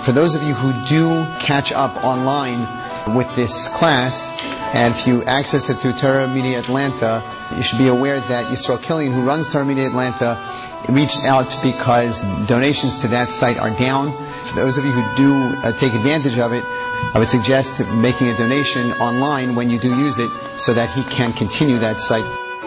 For those of you who do catch up online with this class, and if you access it through Torah Media Atlanta, you should be aware that Yisrael Killian, who runs Torah Media Atlanta, reached out because donations to that site are down. For those of you who do take advantage of it, I would suggest making a donation online when you do use it so that he can continue that site.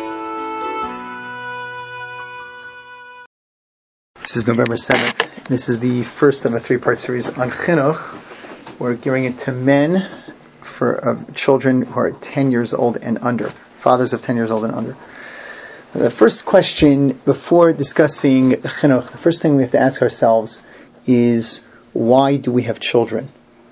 This is November 7th. This is the first of a three-part series on Chinuch. We're gearing it to men of children who are 10 years old and under, fathers of 10 years old and under. The first question, before discussing Chinuch, the first thing we have to ask ourselves is, why do we have children?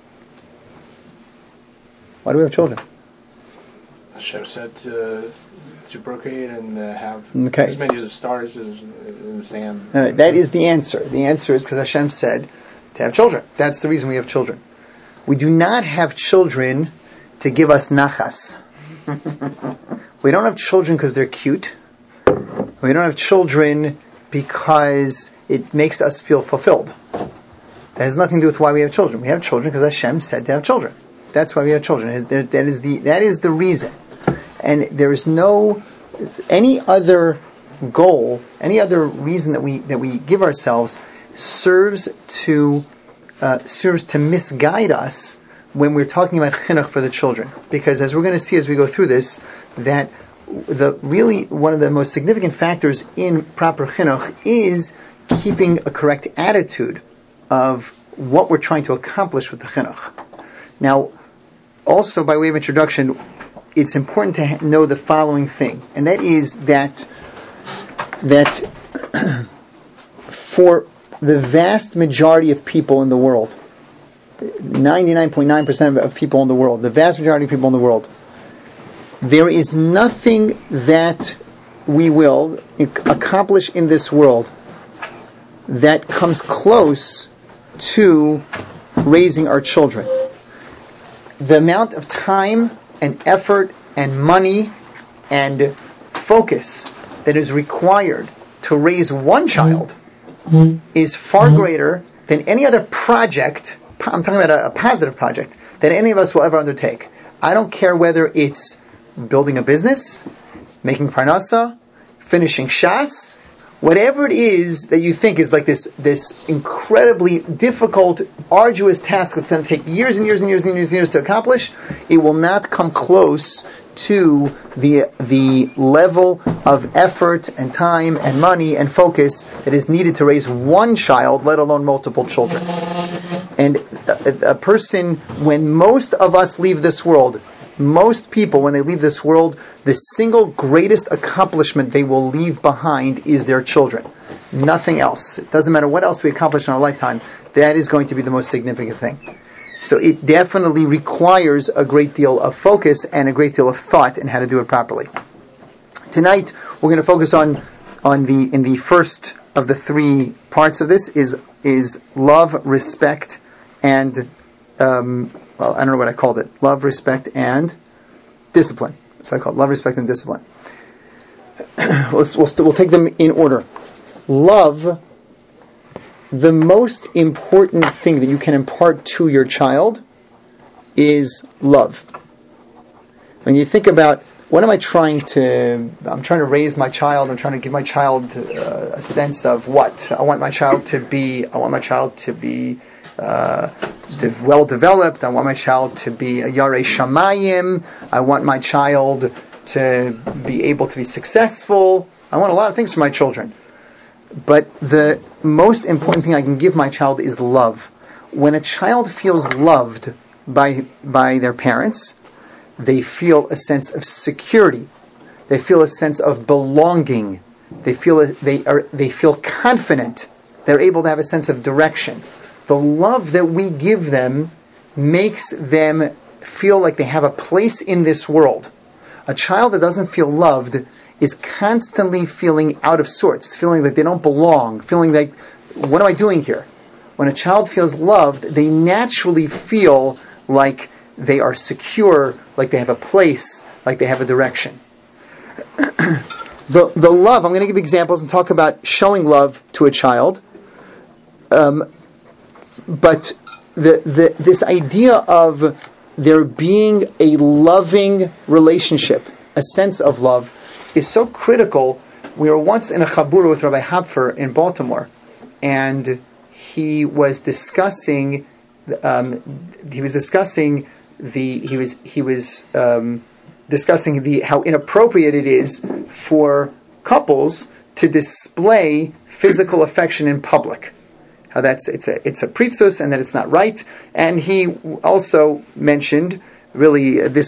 Why do we have children? Hashem said to procreate and have as many as the stars in the sand. That is the answer. The answer is because Hashem said to have children. That's the reason we have children. We do not have children to give us nachas. We don't have children because they're cute. We don't have children because it makes us feel fulfilled. That has nothing to do with why we have children. We have children because Hashem said to have children. That's why we have children. That is the reason. And there is no any other goal, any other reason that we give ourselves serves to misguide us when we're talking about chinuch for the children. Because as we're going to see as we go through this, that really one of the most significant factors in proper chinuch is keeping a correct attitude of what we're trying to accomplish with the chinuch. Now, also by way of introduction, it's important to know the following thing, and that is that for the vast majority of people in the world, 99.9% of people in the world, the vast majority of people in the world, there is nothing that we will accomplish in this world that comes close to raising our children. The amount of time and effort and money and focus that is required to raise one child is far greater than any other project, I'm talking about a positive project, that any of us will ever undertake. I don't care whether it's building a business, making parnasa, finishing shas, whatever it is that you think is like this incredibly difficult, arduous task that's going to take years and years and years and years and years to accomplish, it will not come close to the level of effort and time and money and focus that is needed to raise one child, let alone multiple children. And a person, when most of us leave this world, most people, when they leave this world, the single greatest accomplishment they will leave behind is their children. Nothing else. It doesn't matter what else we accomplish in our lifetime. That is going to be the most significant thing. So it definitely requires a great deal of focus and a great deal of thought in how to do it properly. Tonight, we're going to focus in the first of the three parts of this is love, respect, and I don't know what I called it. Love, respect, and discipline. So I call it love, respect, and discipline. We'll take them in order. Love, the most important thing that you can impart to your child is love. When you think about, what am I trying to... I'm trying to raise my child. I'm trying to give my child a sense of what? I want my child to be well developed. I want my child to be a Yarei Shamayim. I want my child to be able to be successful. I want a lot of things for my children. But the most important thing I can give my child is love. When a child feels loved by their parents, they feel a sense of security. They feel a sense of belonging. They feel confident. They're able to have a sense of direction. The love that we give them makes them feel like they have a place in this world. A child that doesn't feel loved is constantly feeling out of sorts, feeling like they don't belong, feeling like, what am I doing here? When a child feels loved, they naturally feel like they are secure, like they have a place, like they have a direction. The love, I'm going to give examples and talk about showing love to a child. But this idea of there being a loving relationship, a sense of love, is so critical. We were once in a chabura with Rabbi Hapfer in Baltimore, and he was discussing discussing how inappropriate it is for couples to display physical affection in public. How it's a pritzus and that it's not right. And he also mentioned, really, they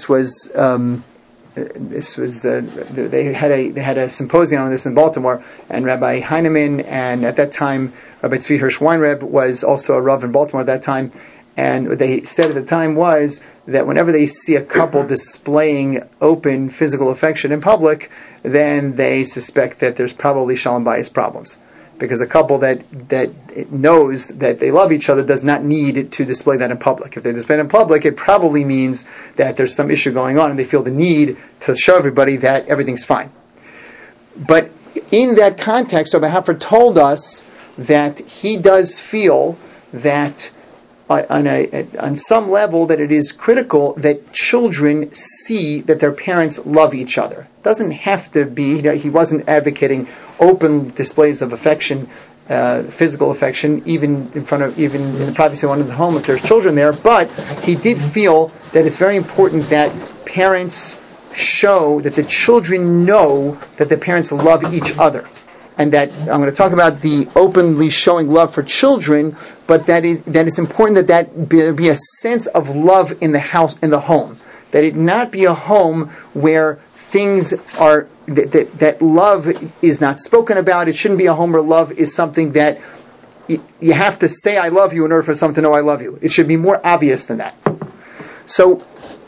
had a symposium on this in Baltimore, and Rabbi Heinemann, and at that time Rabbi Tzvi Hirsch Weinreb was also a Rav in Baltimore at that time, and what they said at the time was that whenever they see a couple displaying open physical affection in public, then they suspect that there's probably shalom bayis problems. Because a couple that knows that they love each other does not need to display that in public. If they display it in public, it probably means that there's some issue going on and they feel the need to show everybody that everything's fine. But in that context, Rabbi Haffer told us that he does feel that on some level that it is critical that children see that their parents love each other. It doesn't have to be, he wasn't advocating open displays of affection, physical affection, even in the privacy of one's home if there's children there, but he did feel that it's very important that parents show that the children know that the parents love each other. And that I'm going to talk about the openly showing love for children, but that it's important that be a sense of love in the house, in the home. That it not be a home where things are, that love is not spoken about. It shouldn't be a home where love is something that you have to say I love you in order for someone to know I love you. It should be more obvious than that. So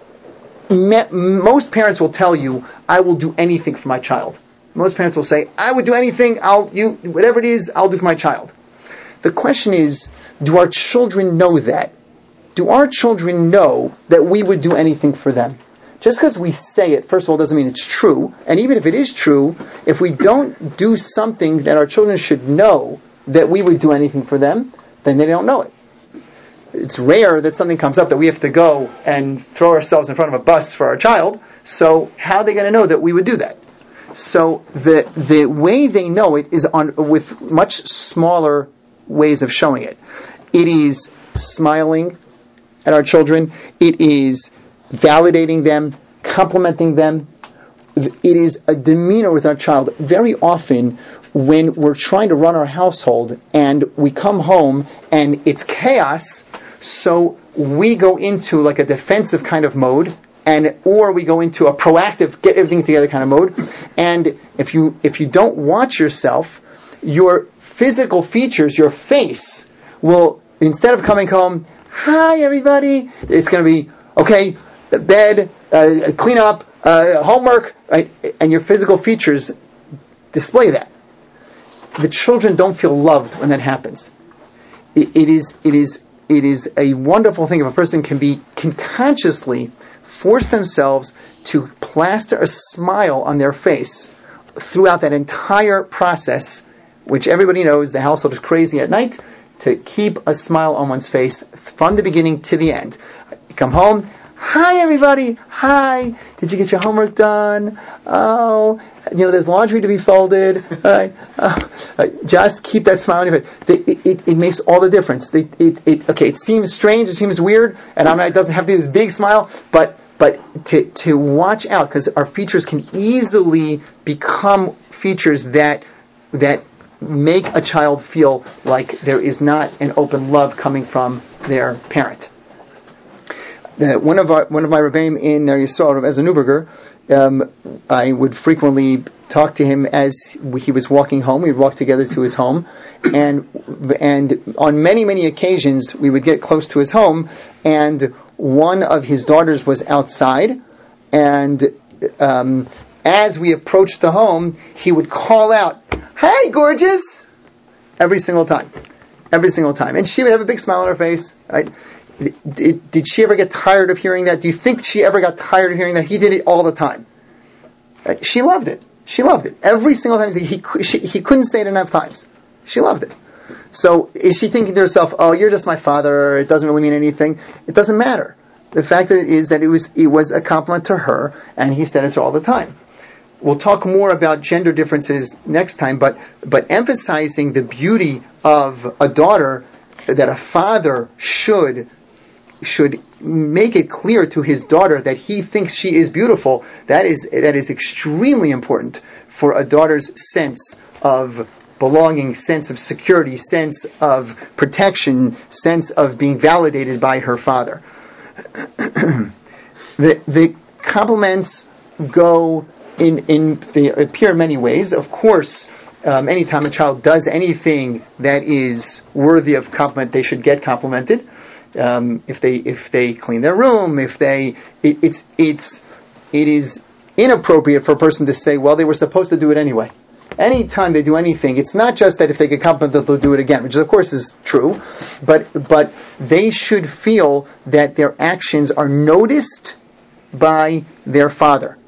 most parents will tell you, I will do anything for my child. Most parents will say, I would do anything, whatever it is, I'll do for my child. The question is, do our children know that? Do our children know that we would do anything for them? Just because we say it, first of all, doesn't mean it's true. And even if it is true, if we don't do something that our children should know that we would do anything for them, then they don't know it. It's rare that something comes up that we have to go and throw ourselves in front of a bus for our child. So how are they going to know that we would do that? So the way they know it is with much smaller ways of showing it. It is smiling at our children. It is validating them, complimenting them. It is a demeanor with our child. Very often when we're trying to run our household and we come home and it's chaos, so we go into like a defensive kind of mode, or we go into a proactive, get everything together kind of mode. And if you don't watch yourself, your physical features, your face, will, instead of coming home, hi everybody, it's going to be, okay, bed, clean up, homework, right? And your physical features display that. The children don't feel loved when that happens. It is a wonderful thing if a person can consciously force themselves to plaster a smile on their face throughout that entire process, which everybody knows the household is crazy at night, to keep a smile on one's face from the beginning to the end. You come home, hi everybody, hi, did you get your homework done? Oh, there's laundry to be folded. Just keep that smile on your face. It makes all the difference. It seems strange, it seems weird, and it doesn't have to be this big smile, but to watch out, because our features can easily become features that make a child feel like there is not an open love coming from their parent. One of my Rebbeim in Yisrael, Rav Ezra Neuberger, I would frequently talk to him as he was walking home. We'd walk together to his home, and on many, many occasions we would get close to his home, and one of his daughters was outside, and as we approached the home, he would call out, "Hi, gorgeous!" every single time. And she would have a big smile on her face, right? Did she ever get tired of hearing that? Do you think she ever got tired of hearing that? He did it all the time. She loved it. Every single time. He couldn't say it enough times. She loved it. So is she thinking to herself, oh, you're just my father, it doesn't really mean anything? It doesn't matter. The fact is that it was a compliment to her, and he said it to her all the time. We'll talk more about gender differences next time, but emphasizing the beauty of a daughter, that a father should make it clear to his daughter that he thinks she is beautiful. That is extremely important for a daughter's sense of belonging, sense of security, sense of protection, sense of being validated by her father. The compliments they appear in many ways. Of course, anytime a child does anything that is worthy of compliment, they should get complimented. If they clean their room, it is inappropriate for a person to say, well, they were supposed to do it anyway. Anytime they do anything, it's not just that if they get complimented, they'll do it again, which of course is true, but they should feel that their actions are noticed by their father.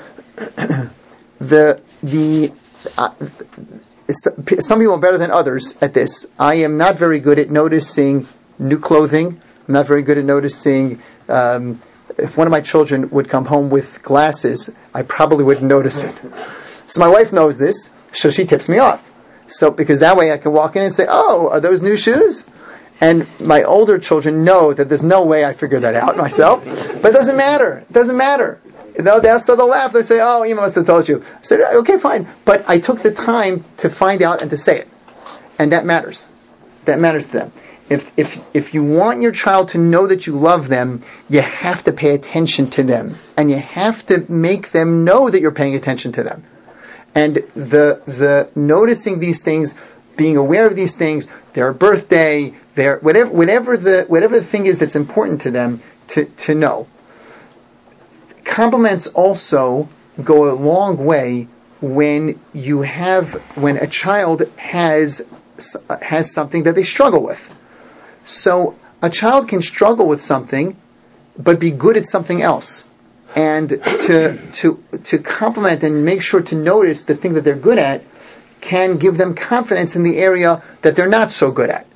Some people are better than others at this. I am not very good at noticing new clothing. I'm not very good at noticing. If one of my children would come home with glasses, I probably wouldn't notice it. So my wife knows this, so she tips me off. So because that way I can walk in and say, "Oh, are those new shoes?" And my older children know that there's no way I figure that out myself. But it doesn't matter. It doesn't matter. They'll laugh. They say, "Oh, Ema must have told you." I said, "Okay, fine." But I took the time to find out and to say it, and that matters. That matters to them. If you want your child to know that you love them, you have to pay attention to them, and you have to make them know that you're paying attention to them. And the noticing these things, being aware of these things, their birthday, their whatever the thing is that's important to them to know. Compliments also go a long way when a child has something that they struggle with. So a child can struggle with something, but be good at something else. And to compliment and make sure to notice the thing that they're good at can give them confidence in the area that they're not so good at.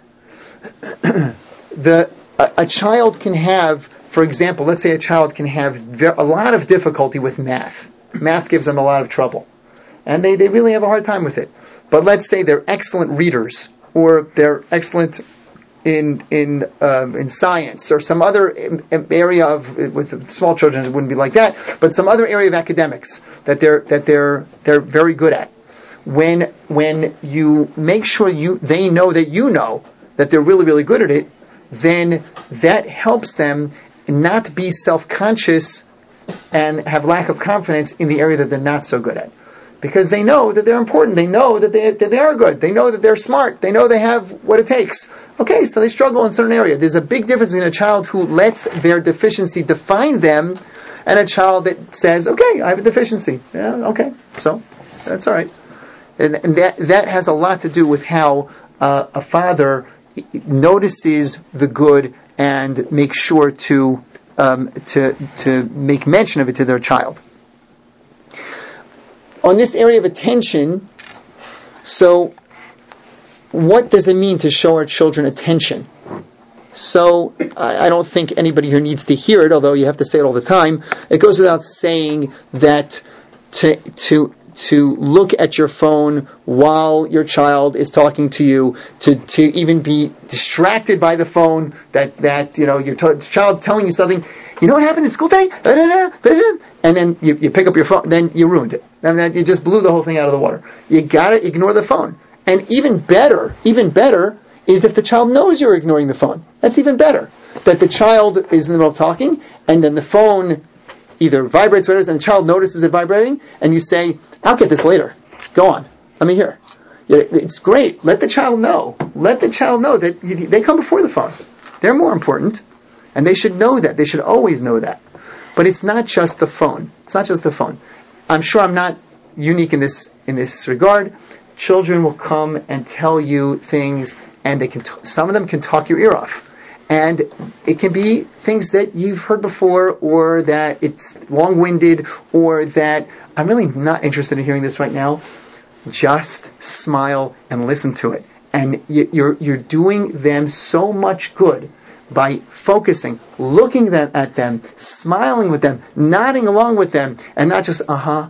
A child can have, for example, let's say a child can have a lot of difficulty with math. Math gives them a lot of trouble. And they really have a hard time with it. But let's say they're excellent readers, or they're excellent in science, or some other area with small children, it wouldn't be like that, but some other area of academics that they're very good at. When you make sure they know that they're really, really good at it, then that helps them not be self-conscious and have lack of confidence in the area that they're not so good at. Because they know that they're important. They know that they are good. They know that they're smart. They know they have what it takes. Okay, so they struggle in a certain area. There's a big difference between a child who lets their deficiency define them and a child that says, okay, I have a deficiency. Yeah, okay, so that's all right. And that has a lot to do with how a father notices the good and makes sure to make mention of it to their child. On this area of attention, so what does it mean to show our children attention? So I don't think anybody here needs to hear it, although you have to say it all the time. It goes without saying that to look at your phone while your child is talking to you, to even be distracted by the phone, that your child's telling you something. You know what happened in school today? And then you pick up your phone, then you ruined it. And then you just blew the whole thing out of the water. You gotta ignore the phone. And even better is if the child knows you're ignoring the phone. That's even better. That the child is in the middle of talking, and then the phone either vibrates or whatever, and the child notices it vibrating, and you say, I'll get this later. Go on. Let me hear. It's great. Let the child know. Let the child know that they come before the phone. They're more important. And they should know that. They should always know that. But it's not just the phone. It's not just the phone. I'm sure I'm not unique in this regard. Children will come and tell you things, and some of them can talk your ear off. And it can be things that you've heard before, or that it's long-winded, or that I'm really not interested in hearing this right now. Just smile and listen to it. And you're doing them so much good by focusing, looking at them, smiling with them, nodding along with them, and not just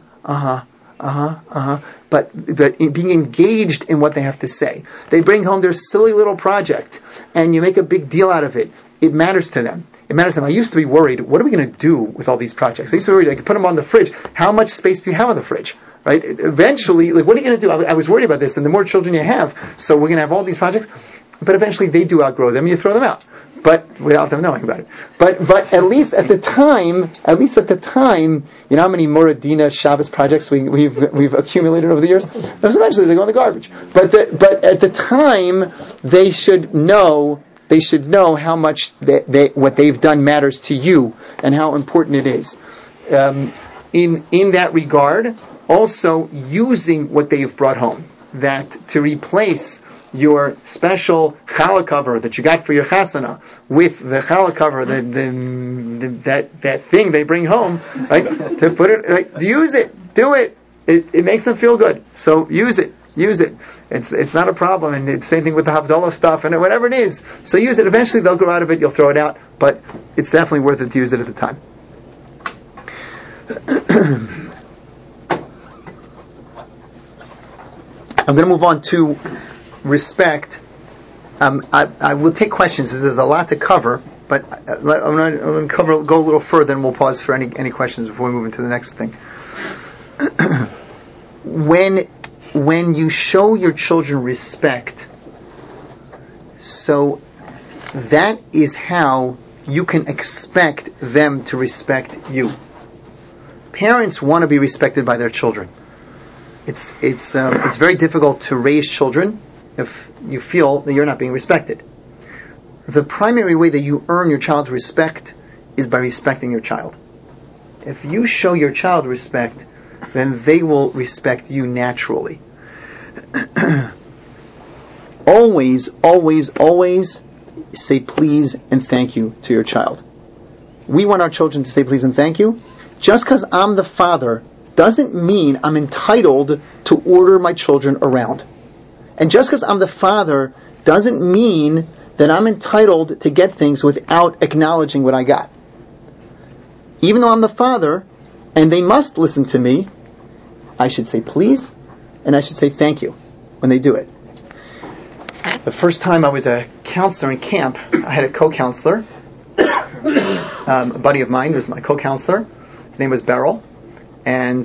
but being engaged in what they have to say. They bring home their silly little project, and you make a big deal out of it. It matters to them. It matters to them. I used to be worried, what are we going to do with all these projects? I used to be worried, I could put them on the fridge. How much space do you have on the fridge? Right? Eventually, what are you going to do? I was worried about this, and the more children you have, so we're going to have all these projects, but eventually they do outgrow them, and you throw them out. But without them knowing about it. But at least at the time, you know how many Moradina Shabbos projects we've accumulated over the years? Because eventually they go in the garbage. But at the time, they should know how much what they've done matters to you and how important it is. In that regard, also using what they've brought home, that to replace your special challah cover that you got for your chasana with the challah cover, that thing they bring home, right? To put it, right? Use it, do it. It makes them feel good. So use it. It's not a problem. And it's the same thing with the Havdalah stuff and whatever it is. So use it. Eventually they'll grow out of it. You'll throw it out, but it's definitely worth it to use it at the time. I'm going to move on to respect. I will take questions. There's a lot to cover, but I'm going to go a little further, and we'll pause for any questions before we move into the next thing. When you show your children respect, so that is how you can expect them to respect you. Parents want to be respected by their children. It's very difficult to raise children if you feel that you're not being respected. The primary way that you earn your child's respect is by respecting your child. If you show your child respect, then they will respect you naturally. Always, always, always say please and thank you to your child. We want our children to say please and thank you. Just because I'm the father doesn't mean I'm entitled to order my children around. And just because I'm the father doesn't mean that I'm entitled to get things without acknowledging what I got. Even though I'm the father, and they must listen to me, I should say please, and I should say thank you when they do it. The first time I was a counselor in camp, I had a co-counselor. A buddy of mine was my co-counselor. His name was Beryl. And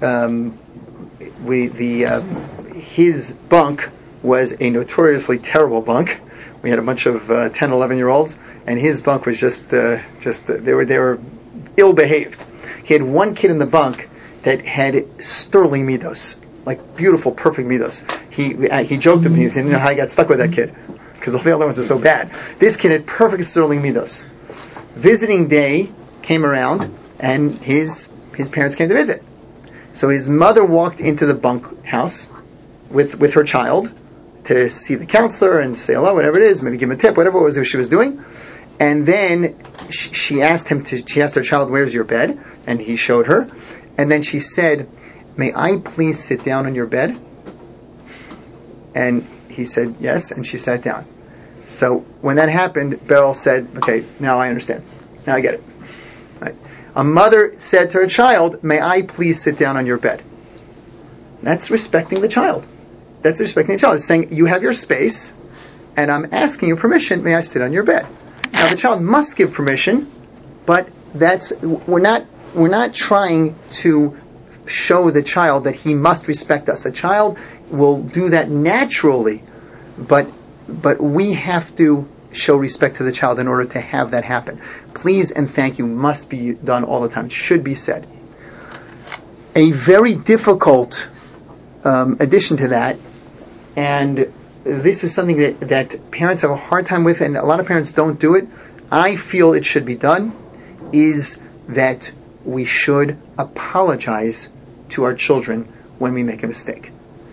his bunk was a notoriously terrible bunk. We had a bunch of 10, 11-year-olds, and his bunk was just they were ill-behaved. He had one kid in the bunk that had sterling midos, like beautiful, perfect midos. He joked with me, he didn't know how he got stuck with that kid, because all the other ones are so bad. This kid had perfect sterling midos. Visiting day came around, and his parents came to visit. So his mother walked into the bunk house with her child to see the counselor and say hello, whatever it is, maybe give him a tip, whatever it was she was doing. And then she asked her child, where's your bed? And he showed her. And then she said, may I please sit down on your bed? And he said, yes, and she sat down. So when that happened, Beryl said, okay, now I understand. Now I get it. Right. A mother said to her child, may I please sit down on your bed? That's respecting the child. That's respecting the child. It's saying, you have your space, and I'm asking you permission, may I sit on your bed? Now the child must give permission, but we're not trying to show the child that he must respect us. A child will do that naturally, but we have to show respect to the child in order to have that happen. Please and thank you must be done all the time. It should be said. A very difficult addition to that, and this is something that parents have a hard time with, and a lot of parents don't do it. I feel it should be done, is that we should apologize to our children when we make a mistake.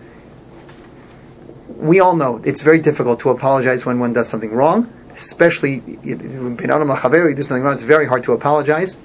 We all know it's very difficult to apologize when one does something wrong, especially when you do something wrong. It's very hard to apologize.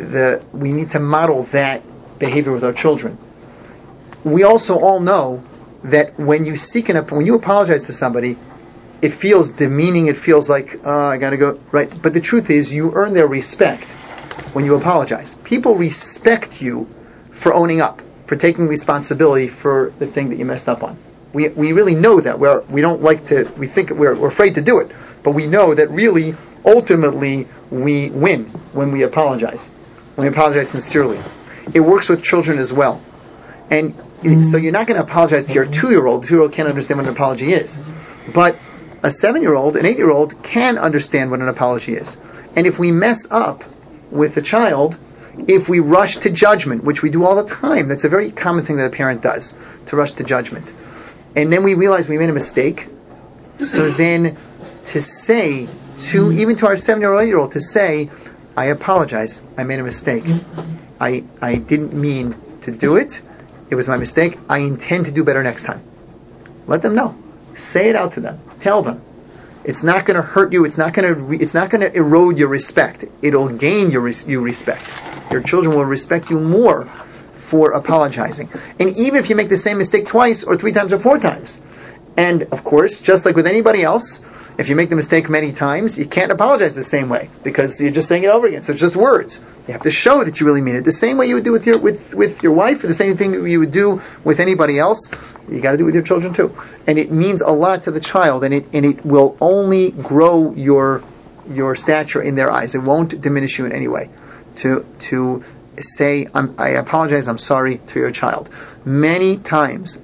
We need to model that behavior with our children. We also all know that when you apologize to somebody, it feels demeaning. It feels like, I got to go, right? But the truth is, you earn their respect when you apologize. People respect you for owning up, for taking responsibility for the thing that you messed up on. We really know that. We think we're afraid to do it, but we know that really, ultimately, we win when we apologize. When we apologize sincerely. It works with children as well. And so you're not going to apologize to your 2-year-old. The 2-year-old can't understand what an apology is. But a 7-year-old, an 8-year-old can understand what an apology is. And if we mess up with a child, if we rush to judgment, which we do all the time, that's a very common thing that a parent does, to rush to judgment. And then we realize we made a mistake. So then to say, even to our 7-year-old or 8-year-old, to say, I apologize, I made a mistake. I didn't mean to do it. It was my mistake. I intend to do better next time. Let them know. Say it out to them. Tell them. It's not going to hurt you. It's not going to erode your respect. It'll gain you respect. Your children will respect you more for apologizing. And even if you make the same mistake twice or 3 times or 4 times. And of course, just like with anybody else, if you make the mistake many times, you can't apologize the same way because you're just saying it over again. So it's just words. You have to show that you really mean it. The same way you would do with your wife, or the same thing you would do with anybody else, you got to do with your children too. And it means a lot to the child, and it will only grow your stature in their eyes. It won't diminish you in any way. To say, I apologize, I'm sorry to your child. Many times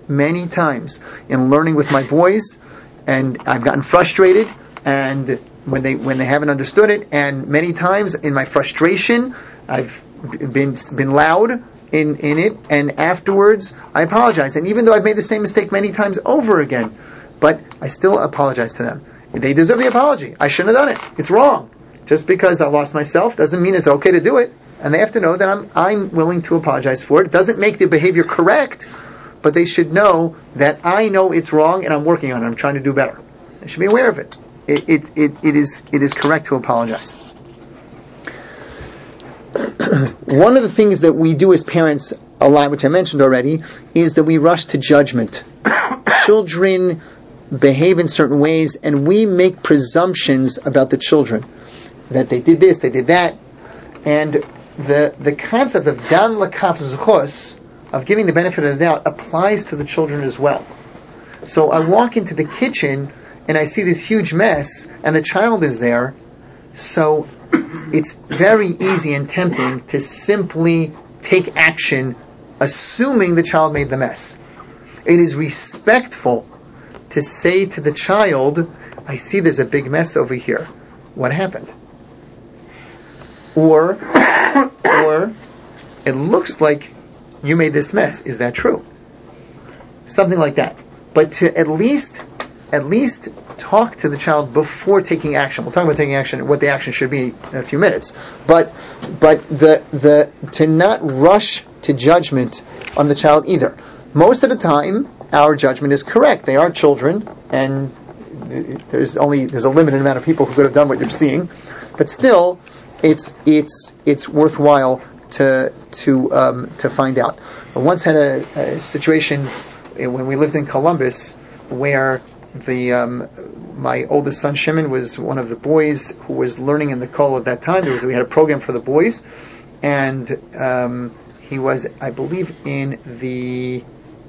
in learning with my boys, and I've gotten frustrated, and when they haven't understood it, and many times in my frustration, I've been loud in it, and afterwards I apologize. And even though I've made the same mistake many times over again, but I still apologize to them. They deserve the apology. I shouldn't have done it. It's wrong. Just because I lost myself doesn't mean it's okay to do it. And they have to know that I'm willing to apologize for it. It doesn't make the behavior correct, but they should know that I know it's wrong and I'm working on it. I'm trying to do better. They should be aware of it. It is correct to apologize. One of the things that we do as parents a lot, which I mentioned already, is that we rush to judgment. Children behave in certain ways, and we make presumptions about the children. That they did this, they did that. And the concept of dan lakaf zchus, of giving the benefit of the doubt, applies to the children as well. So I walk into the kitchen and I see this huge mess and the child is there, so it's very easy and tempting to simply take action assuming the child made the mess. It is respectful to say to the child, I see there's a big mess over here. What happened? Or it looks like you made this mess. Is that true? Something like that. But to at least talk to the child before taking action. We'll talk about taking action and what the action should be in a few minutes. But the to not rush to judgment on the child either. Most of the time, our judgment is correct. They are children, and there's a limited amount of people who could have done what you're seeing. But still, it's worthwhile to find out. I once had a situation when we lived in Columbus where my oldest son Shimon was one of the boys who was learning in the Kol at that time. We had a program for the boys, and he was, I believe, in the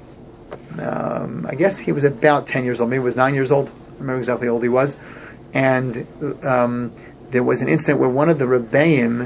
I guess he was about 10 years old. Maybe he was 9 years old. I don't remember exactly how old he was. And there was an incident where one of the Rebbeim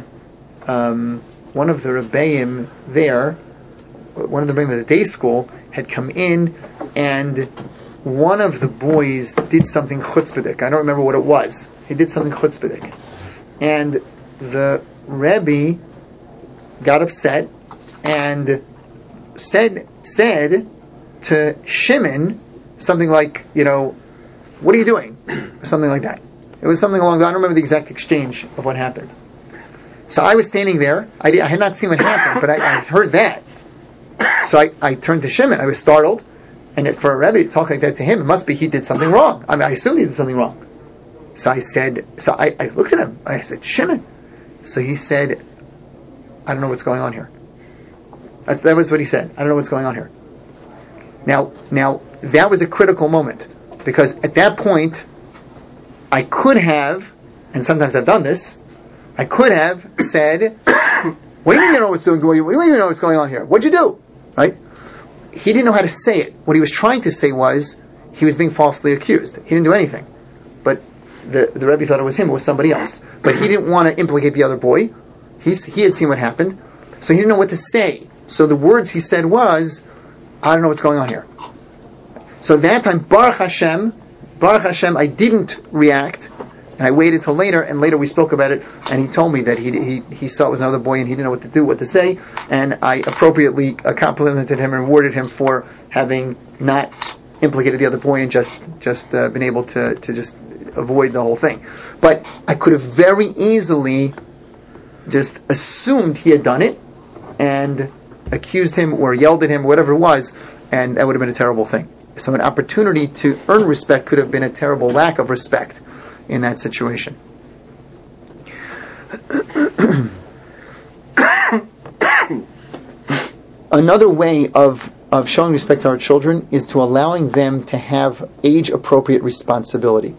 there, one of the Rebbeim of the day school, had come in, and one of the boys did something chutzpahdik. I don't remember what it was. He did something chutzpahdik. And the Rebbe got upset and said to Shimon something like, what are you doing? Or something like that. It was something along I don't remember the exact exchange of what happened. So I was standing there. I had not seen what happened, but I heard that. So I turned to Shimon. I was startled. And for a Rebbe to talk like that to him, it must be he did something wrong. I mean, I assumed he did something wrong. So I looked at him. I said, Shimon. So he said, I don't know what's going on here. That was what he said. I don't know what's going on here. Now, that was a critical moment, because at that point, I could have, and sometimes I've done this, I could have said, what do you mean you know what's going on? What do you mean you know what's going on here? What'd you do? Right? He didn't know how to say it. What he was trying to say was, he was being falsely accused. He didn't do anything. But the Rebbe thought it was him, it was somebody else. But he didn't want to implicate the other boy. He had seen what happened. So he didn't know what to say. So the words he said was, I don't know what's going on here. So that time, Baruch Hashem, I didn't react, and I waited till later, and later we spoke about it, and he told me that he saw it was another boy, and he didn't know what to do, what to say, and I appropriately complimented him and rewarded him for having not implicated the other boy and just been able to just avoid the whole thing. But I could have very easily just assumed he had done it, and accused him or yelled at him, whatever it was, and that would have been a terrible thing. So an opportunity to earn respect could have been a terrible lack of respect in that situation. Another way of showing respect to our children is to allowing them to have age-appropriate responsibility.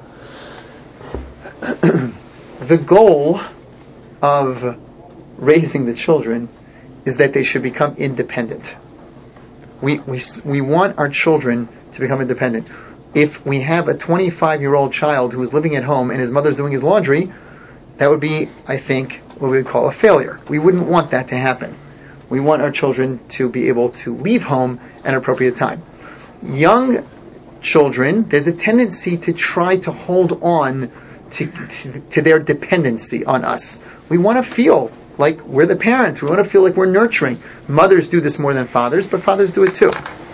The goal of raising the children is that they should become independent. We want our children to become independent. If we have a 25-year-old child who is living at home and his mother's doing his laundry, that would be, I think, what we would call a failure. We wouldn't want that to happen. We want our children to be able to leave home at an appropriate time. Young children, there's a tendency to try to hold on to their dependency on us. We want to feel like we're the parents. We want to feel like we're nurturing. Mothers do this more than fathers, but fathers do it too.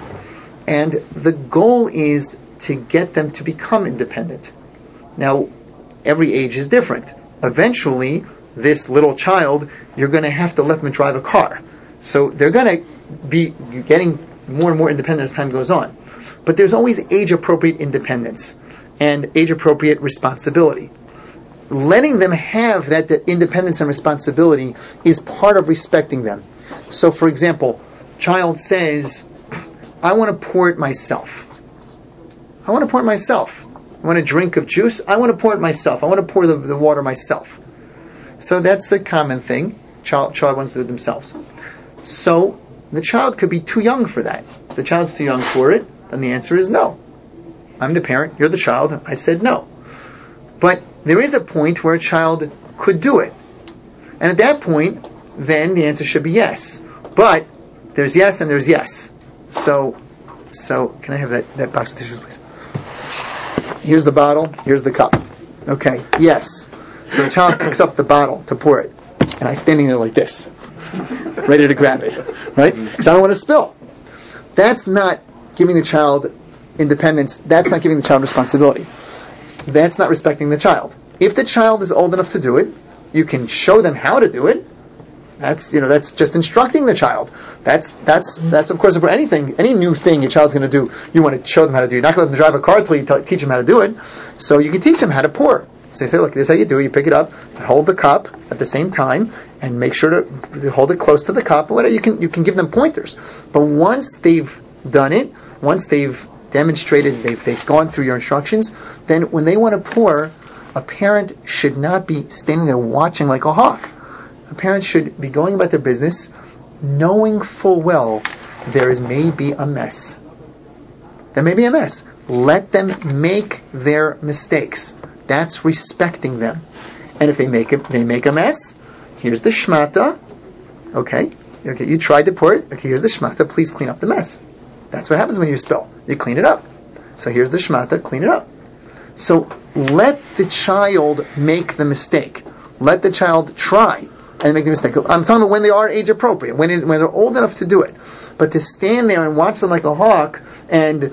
And the goal is to get them to become independent. Now, every age is different. Eventually, this little child, you're going to have to let them drive a car. So they're going to be getting more and more independent as time goes on. But there's always age-appropriate independence and age-appropriate responsibility. Letting them have that independence and responsibility is part of respecting them. So, for example, child says, I want to pour it myself. I want a drink of juice. I want to pour it myself. I want to pour the water myself. So that's a common thing. Child wants to do it themselves. So the child could be too young for that. If the child's too young for it, then the answer is no. I'm the parent, you're the child. I said no. But there is a point where a child could do it. And at that point, then the answer should be yes. But there's yes and there's yes. So can I have that box of tissues, please? Here's the bottle, here's the cup. Okay, yes. So the child picks up the bottle to pour it. And I'm standing there like this, ready to grab it. Right? Because I don't want to spill. That's not giving the child independence. That's not giving the child responsibility. That's not respecting the child. If the child is old enough to do it, you can show them how to do it. That's just instructing the child. That's of course for any new thing your child's going to do, you want to show them how to do. You're not going to let them drive a car until you teach them how to do it. So you can teach them how to pour. So you say, look, this is how you do it. You pick it up and hold the cup at the same time, and make sure to hold it close to the cup. Whatever you can give them pointers. But once they've done it, once they've demonstrated, they've gone through your instructions, then when they want to pour, a parent should not be standing there watching like a hawk. A parent should be going about their business, knowing full well there may be a mess. There may be a mess. Let them make their mistakes. That's respecting them. And if they make a mess, here's the shmata. Okay, you tried to pour it. Okay, here's the shmata. Please clean up the mess. That's what happens when you spill. You clean it up. So here's the shmata. Clean it up. So let the child make the mistake. Let the child try and make the mistake. I'm talking about when they are age appropriate, when they're old enough to do it. But to stand there and watch them like a hawk and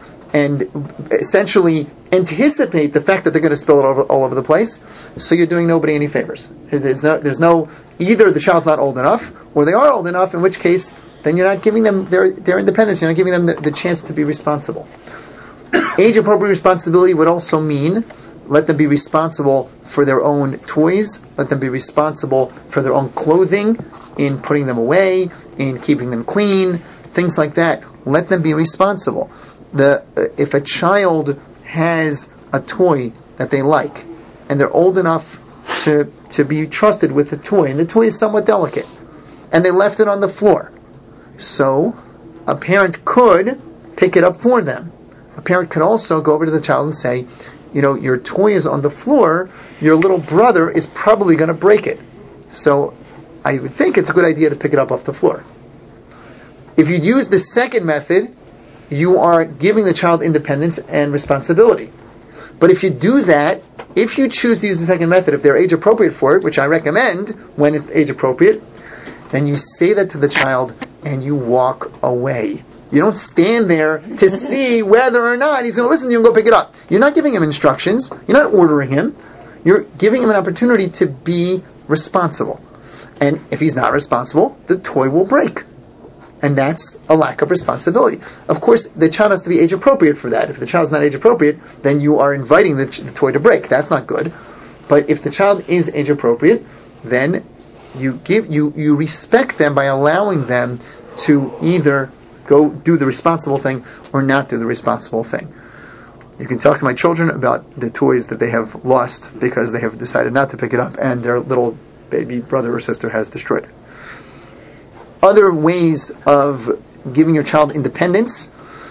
essentially anticipate the fact that they're going to spill it all over the place, so you're doing nobody any favors. There's no either the child's not old enough, or they are old enough, in which case then you're not giving them their independence. You're not giving them the chance to be responsible. Age appropriate responsibility would also mean let them be responsible for their own toys. Let them be responsible for their own clothing, in putting them away, in keeping them clean, things like that. Let them be responsible. If a child has a toy that they like, and they're old enough to be trusted with the toy, and the toy is somewhat delicate, and they left it on the floor, so a parent could pick it up for them. A parent could also go over to the child and say, your toy is on the floor, your little brother is probably going to break it. So I would think it's a good idea to pick it up off the floor. If you use the second method, you are giving the child independence and responsibility. But if you do that, if you choose to use the second method, if they're age appropriate for it, which I recommend when it's age appropriate, then you say that to the child and you walk away. You don't stand there to see whether or not he's going to listen to you and go pick it up. You're not giving him instructions. You're not ordering him. You're giving him an opportunity to be responsible. And if he's not responsible, the toy will break. And that's a lack of responsibility. Of course, the child has to be age appropriate for that. If the child's not age appropriate, then you are inviting the toy to break. That's not good. But if the child is age appropriate, then you respect them by allowing them to either go do the responsible thing or not do the responsible thing. You can talk to my children about the toys that they have lost because they have decided not to pick it up and their little baby brother or sister has destroyed it. Other ways of giving your child independence,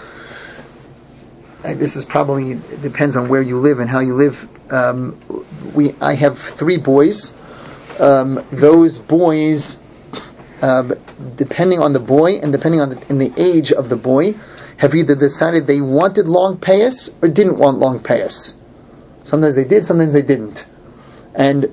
this is probably depends on where you live and how you live. I have 3 boys. Those boys, depending on the boy and depending on in the age of the boy, have either decided they wanted long payas or didn't want long payas. Sometimes they did, sometimes they didn't. And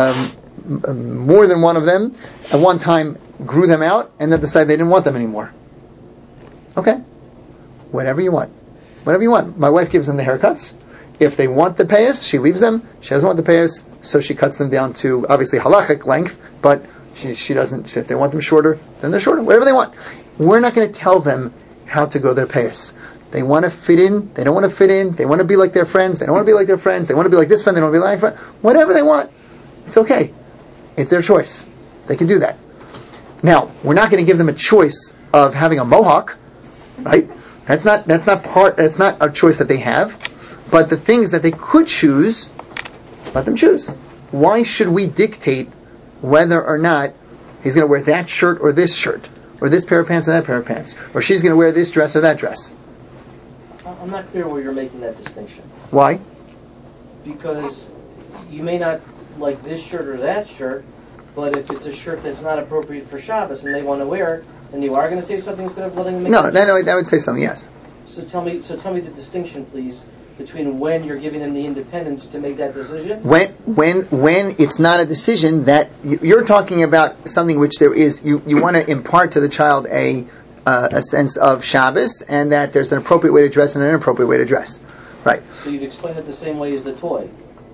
more than one of them at one time grew them out and then decided they didn't want them anymore. Okay, whatever you want. Whatever you want. My wife gives them the haircuts. If they want the payas, she leaves them. She doesn't want the payas, so she cuts them down to obviously halachic length, but she doesn't. If they want them shorter, then they're shorter. Whatever they want. We're not going to tell them how to go their payas. They want to fit in. They don't want to fit in. They want to be like their friends. They don't want to be like their friends. They want to be like this friend. They don't want to be like that friend. Whatever they want, it's okay. It's their choice. They can do that. Now, we're not going to give them a choice of having a mohawk, right? That's not a choice that they have. But the things that they could choose, let them choose. Why should we dictate whether or not he's going to wear that shirt or this shirt, or this pair of pants or that pair of pants, or she's going to wear this dress or that dress? I'm not clear where you're making that distinction. Why? Because you may not like this shirt or that shirt, but if it's a shirt that's not appropriate for Shabbos and they want to wear it, then you are going to say something instead of letting them make I would say something, yes. So tell me the distinction, please, between when you're giving them the independence to make that decision. When it's not a decision that you're talking about something which there is, you want to impart to the child a sense of Shabbos and that there's an appropriate way to dress and an inappropriate way to dress, right? So you've explained it the same way as the toy.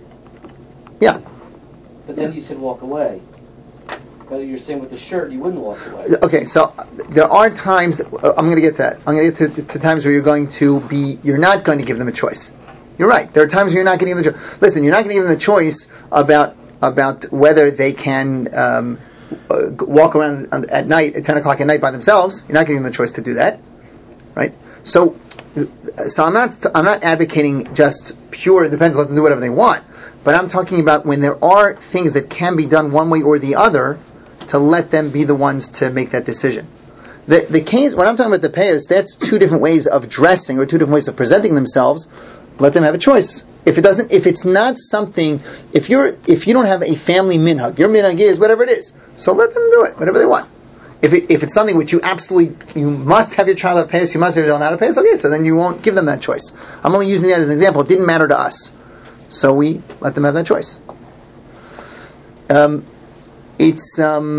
Yeah. But then you said walk away. But you're saying with the shirt you wouldn't walk away. Okay, so there are times, I'm going to get to that. I'm going to get to times where you're not going to give them a choice. You're right. There are times where you're not going to give them the choice. Listen, you're not going to give them the choice about whether they can walk around at night, at 10 o'clock at night by themselves. You're not giving them a choice to do that. Right? So I'm not advocating just pure independence, let them do whatever they want. But I'm talking about when there are things that can be done one way or the other, to let them be the ones to make that decision. The case, when I'm talking about the payas, that's 2 different ways of dressing or 2 different ways of presenting themselves. Let them have a choice. If it's not something, if you don't have a family minhag, your minhag is whatever it is. So let them do it, whatever they want. If it's something which you must have your child have payas, you must have your child not have payas, okay, so then you won't give them that choice. I'm only using that as an example. It didn't matter to us. So we let them have that choice. It's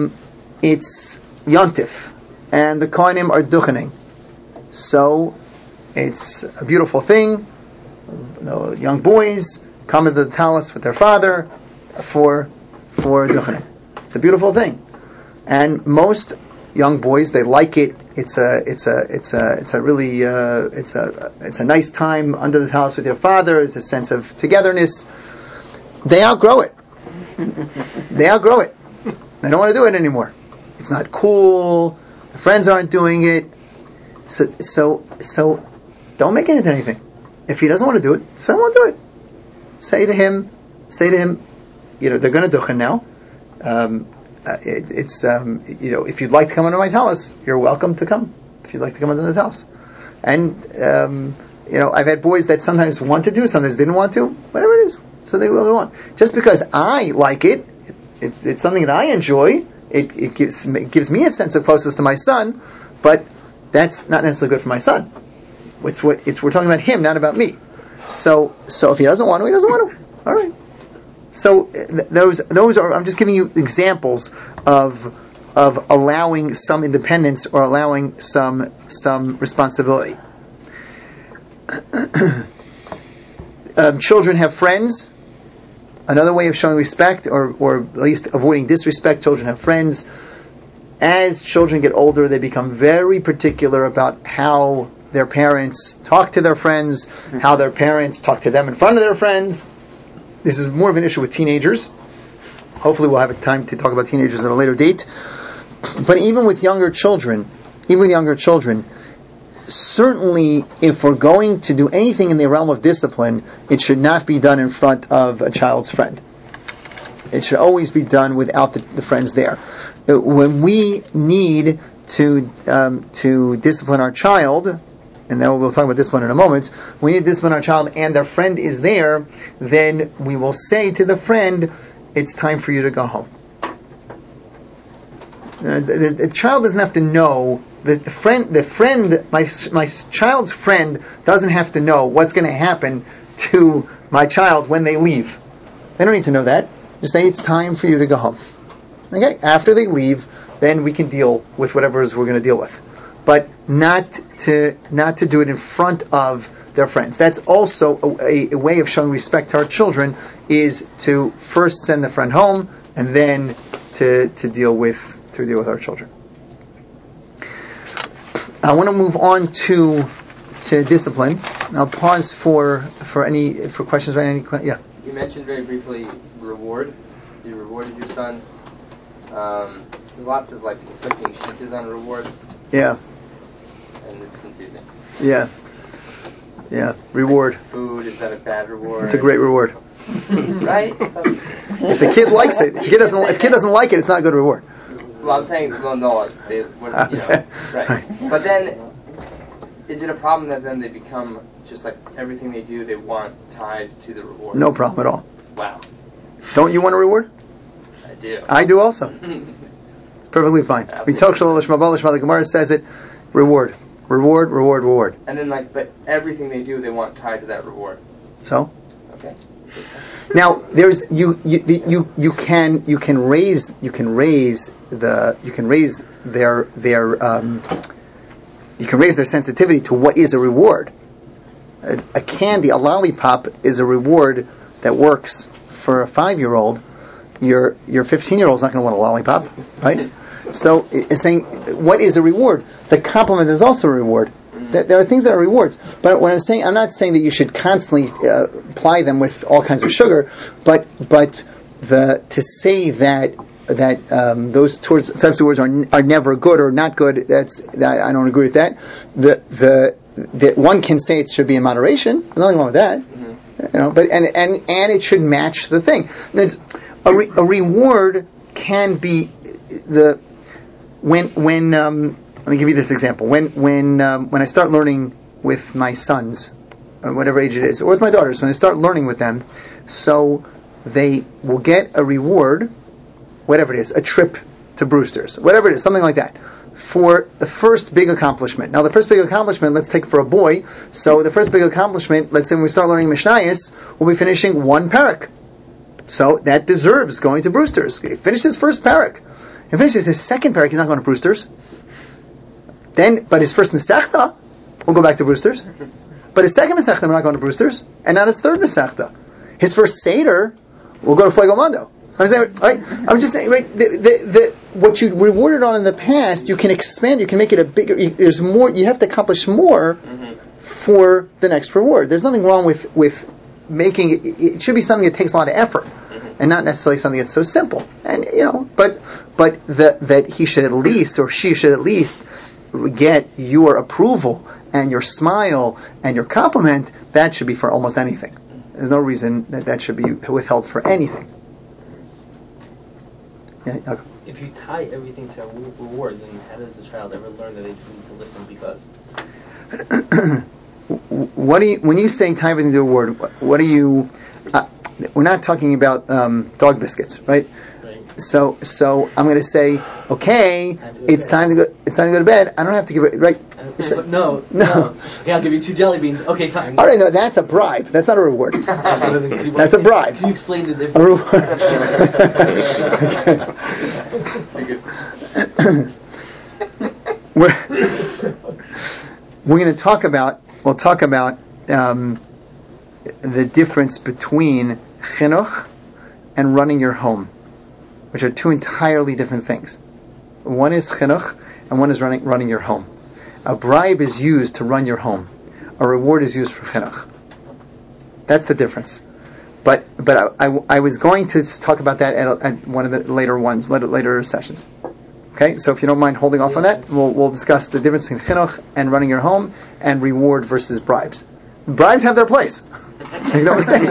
Yontif, and the Kohanim are duchening. So it's a beautiful thing. Young boys come into the talus with their father for duchening. It's a beautiful thing, and most young boys, they like it. It's a nice time under the house with your father. It's a sense of togetherness. They outgrow it. They don't want to do it anymore. It's not cool. The friends aren't doing it. So don't make it into anything. If he doesn't want to do it, so I won't do it. Say to him, they're going to duchen now. If you'd like to come under my talis, you're welcome to come. If you'd like to come under the talis. And, I've had boys that sometimes want to do, sometimes didn't want to, whatever it is. So they really want. Just because I like it, it's something that I enjoy, it gives me a sense of closeness to my son, but that's not necessarily good for my son. We're talking about him, not about me. So if he doesn't want to, he doesn't want to. All right. So those are. I'm just giving you examples of allowing some independence or allowing some responsibility. Children have friends. Another way of showing respect, or at least avoiding disrespect, children have friends. As children get older, they become very particular about how their parents talk to their friends, how their parents talk to them in front of their friends. This is more of an issue with teenagers. Hopefully we'll have time to talk about teenagers at a later date. But even with younger children, certainly if we're going to do anything in the realm of discipline, it should not be done in front of a child's friend. It should always be done without the friends there. When we need to discipline our child, and then we'll talk about discipline in a moment, we need to discipline our child and their friend is there, then we will say to the friend, it's time for you to go home. The child doesn't have to know, my child's friend doesn't have to know what's going to happen to my child when they leave. They don't need to know that. Just say it's time for you to go home. Okay? After they leave, then we can deal with whatever it is we're going to deal with. But not to do it in front of their friends. That's also a way of showing respect to our children, is to first send the friend home and then to deal with our children. I want to move on to discipline. I'll pause for questions. Right? Yeah. You mentioned very briefly reward. You rewarded your son. There's lots of conflicting shittas on rewards. Yeah. And it's confusing. Yeah. Reward. Food, is that a bad reward? It's a great reward. Right? If the kid likes it, if the kid doesn't like it, it's not a good reward. Well, I'm saying, right. But then, is it a problem that then they become just everything they do, they want tied to the reward? No problem at all. Wow. Don't you want a reward? I do. I do also. It's perfectly fine. The Gemara says it. Reward. And then but everything they do, they want tied to that reward. So? Okay. Now there's you can raise their sensitivity to what is a reward. A candy, a lollipop, is a reward that works for a 5-year-old. Your 15-year-old is not going to want a lollipop, right? So it's saying, what is a reward? The compliment is also a reward. There are things that are rewards. But when I'm not saying that you should constantly ply them with all kinds of sugar, but to say that those types of words are never good or not good, I don't agree with that. That one can say it should be in moderation. There's nothing wrong with that. Mm-hmm. But and it should match the thing. A reward can be when let me give you this example. When I start learning with my sons, whatever age it is, or with my daughters, when I start learning with them, so they will get a reward, whatever it is, a trip to Brewster's, whatever it is, something like that, for the first big accomplishment. Now, the first big accomplishment, let's take for a boy. So the first big accomplishment, let's say when we start learning Mishnayos, we'll be finishing one parak. So that deserves going to Brewster's. He finished his first parak. He finishes his second parak, he's not going to Brewster's. But his first Masechta, we'll go back to Brewster's. But his second Masechta, we're not going to Brewster's. And not his third Masechta. His first Seder, we'll go to Fuego Mondo. I'm saying, right? I'm just saying, right? What you rewarded on in the past, you can expand. You can make it a bigger. There's more. You have to accomplish more for the next reward. There's nothing wrong with making it. It should be something that takes a lot of effort, and not necessarily something that's so simple. And but that he should at least, or she should at least, get your approval and your smile and your compliment, that should be for almost anything. There's no reason that should be withheld for anything. Yeah, okay. If you tie everything to a reward, then how does the child ever learn that they just need to listen because? When you say tie everything to a reward, what are you? We're not talking about dog biscuits, right? So I'm going to say, okay, it's time to go to bed. I don't have to give it right. No. Okay, I'll give you 2 jelly beans. Okay, fine. All right, no, that's a bribe. That's not a reward. That's a bribe. Can you explain the difference? We're going to talk about. We'll talk about the difference between chinuch and running your home, which are 2 entirely different things. One is chinuch, and one is running your home. A bribe is used to run your home. A reward is used for chinuch. That's the difference. But I was going to talk about that at one of the later sessions. Okay, so if you don't mind holding off on that, we'll discuss the difference between chinuch and running your home, and reward versus bribes. Bribes have their place. Make no mistake.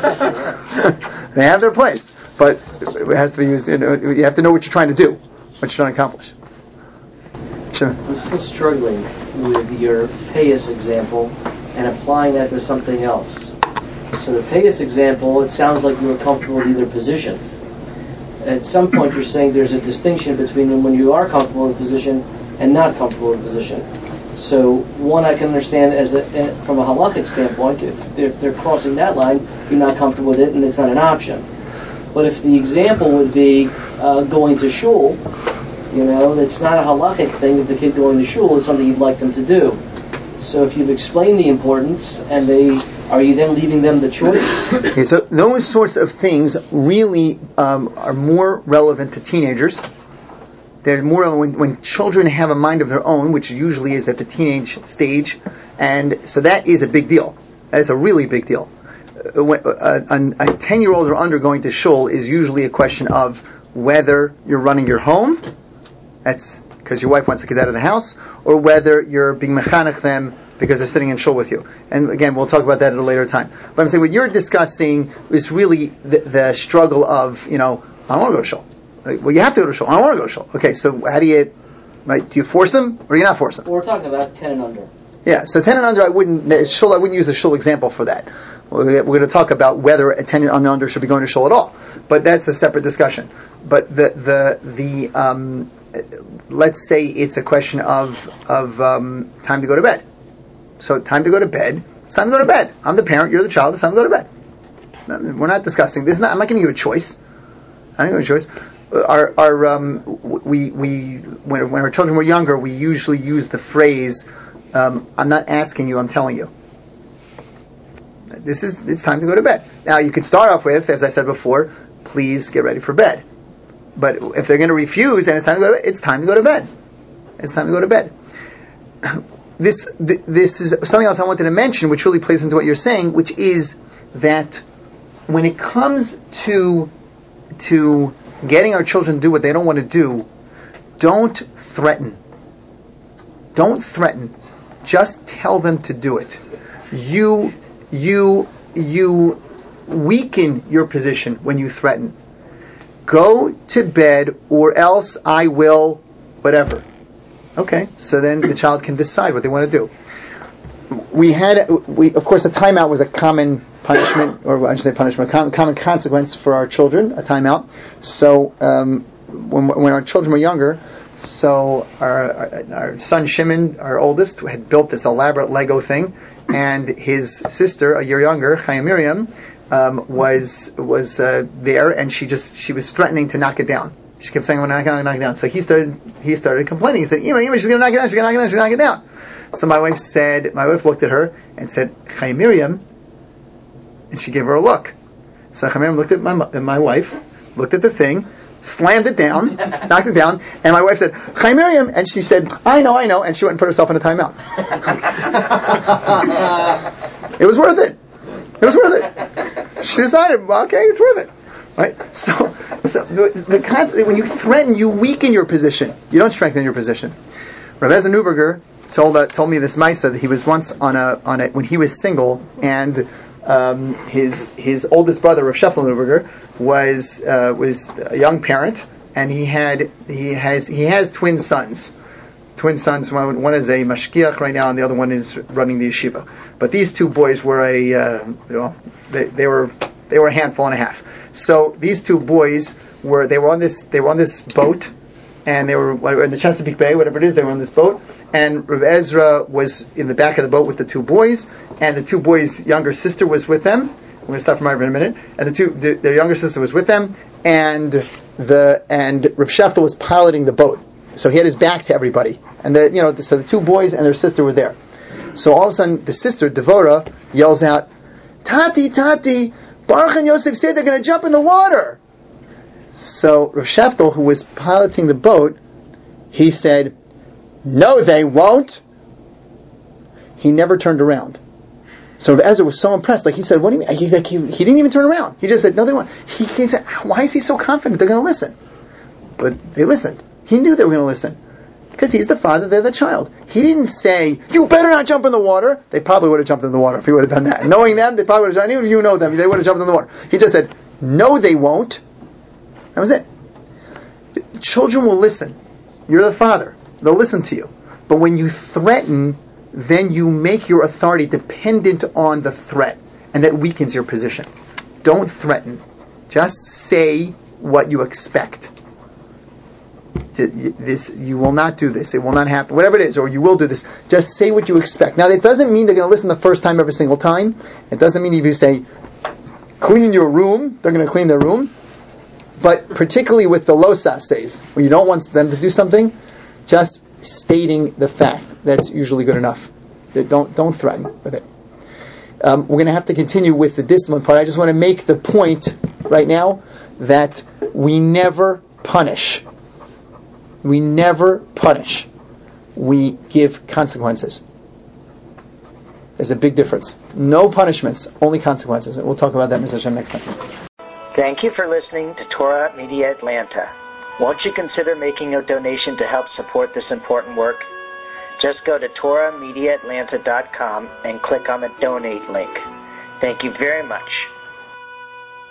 They have their place, but it has to be used. You have to know what you're trying to do, what you're trying to accomplish. Sure. I'm still struggling with your payas example and applying that to something else. So the payas example, it sounds like you were comfortable with either position. At some point, you're saying there's a distinction between when you are comfortable with a position and not comfortable with a position. So one I can understand from a halachic standpoint, if they're crossing that line, you're not comfortable with it and it's not an option. But if the example would be going to shul, that's not a halachic thing. If the kid going to shul is something you'd like them to do. So if you've explained the importance, and are you then leaving them the choice? Okay, so those sorts of things really are more relevant to teenagers. They're more when children have a mind of their own, which usually is at the teenage stage, and so that is a big deal. That is a really big deal. A 10-year-old or under going to shul is usually a question of whether you're running your home, that's because your wife wants the kids out of the house, or whether you're being mechanech them because they're sitting in shul with you. And again, we'll talk about that at a later time. But I'm saying what you're discussing is really the struggle of, I don't want to go to shul. Well, you have to go to shul. I don't want to go to shul. Okay, so how do you force them, or do you not force them? Well, we're talking about 10 and under. Yeah, so 10 and under, I wouldn't use a shul example for that. We're going to talk about whether a 10 and under should be going to shul at all. But that's a separate discussion. But let's say it's a question of time to go to bed. So time to go to bed. It's time to go to bed. I'm the parent. You're the child. It's time to go to bed. We're not discussing this. I'm not giving you a choice. I'm not giving you a choice. When our children were younger, we usually use the phrase, "I'm not asking you. I'm telling you." It's time to go to bed. Now you could start off with, as I said before, please get ready for bed. But if they're going to refuse and it's time to go to bed, it's time to go to bed. It's time to go to bed. This is something else I wanted to mention, which really plays into what you're saying, which is that when it comes to getting our children to do what they don't want to do, don't threaten. Don't threaten. Just tell them to do it. You weaken your position when you threaten. Go to bed or else I will whatever. Okay, so then the child can decide what they want to do. Of course, a timeout was a common punishment, or I should say punishment, common consequence for our children, a timeout. So when our children were younger, so our son Shimon, our oldest, had built this elaborate Lego thing, and his sister, a year younger, Chaya Miriam, was there, and she was threatening to knock it down. She kept saying, "I'm going to knock it down." So he started complaining. He said, "She's going to knock it down. She's going to knock it down. She's going to knock it down." So my wife looked at her and said, "Chaya Miriam," and she gave her a look. So Chaya Miriam looked at my wife, looked at the thing, slammed it down, knocked it down, and my wife said, "Chaya Miriam," and she said, I know, and she went and put herself in a timeout. It was worth it. It was worth it. She decided, okay, it's worth it. Right? So when you threaten, you weaken your position. You don't strengthen your position. Rav Ezra Neuberger told me this Maisa that he was once on a when he was single, and his oldest brother Rav Sheftel Neuberger was a young parent, and he has twin sons. Twin sons. One is a mashgiach right now, and the other one is running the yeshiva. But these two boys were they were a handful and a half. So these two boys were on this boat, and they were in the Chesapeake Bay, whatever it is. They were on this boat, and Rav Ezra was in the back of the boat with the two boys, and the two boys' younger sister was with them. I'm going to stop from over in a minute. And their younger sister was with them, and Rav Sheftel was piloting the boat. So he had his back to everybody, and so the two boys and their sister were there. So all of a sudden, the sister Devora yells out, "Tati, Tati, Baruch and Yosef said they're going to jump in the water." So Rav Sheftel, who was piloting the boat, he said, "No, they won't." He never turned around. So Rav Ezra was so impressed. He said, "What do you mean?" He didn't even turn around. He just said, "No, they won't." He said, "Why is he so confident they're going to listen?" But they listened. He knew they were going to listen. Because he's the father, they're the child. He didn't say, "You better not jump in the water." They probably would have jumped in the water if he would have done that. Knowing them, they probably would have done it. Even if you know them, they would have jumped in the water. He just said, "No, they won't." That was it. Children will listen. You're the father. They'll listen to you. But when you threaten, then you make your authority dependent on the threat. And that weakens your position. Don't threaten. Just say what you expect. You will not do this. It will not happen. Whatever it is, or you will do this. Just say what you expect. Now, that doesn't mean they're going to listen the first time every single time. It doesn't mean if you say, "Clean your room," they're going to clean their room. But particularly with the losas says, when you don't want them to do something, just stating the fact, that's usually good enough. Don't threaten with it. We're going to have to continue with the discipline part. I just want to make the point right now that we never punish. We never punish. We give consequences. There's a big difference. No punishments, only consequences. And we'll talk about that, Mr. Hashem, next time. Thank you for listening to Torah Media Atlanta. Won't you consider making a donation to help support this important work? Just go to TorahMediaAtlanta.com and click on the donate link. Thank you very much.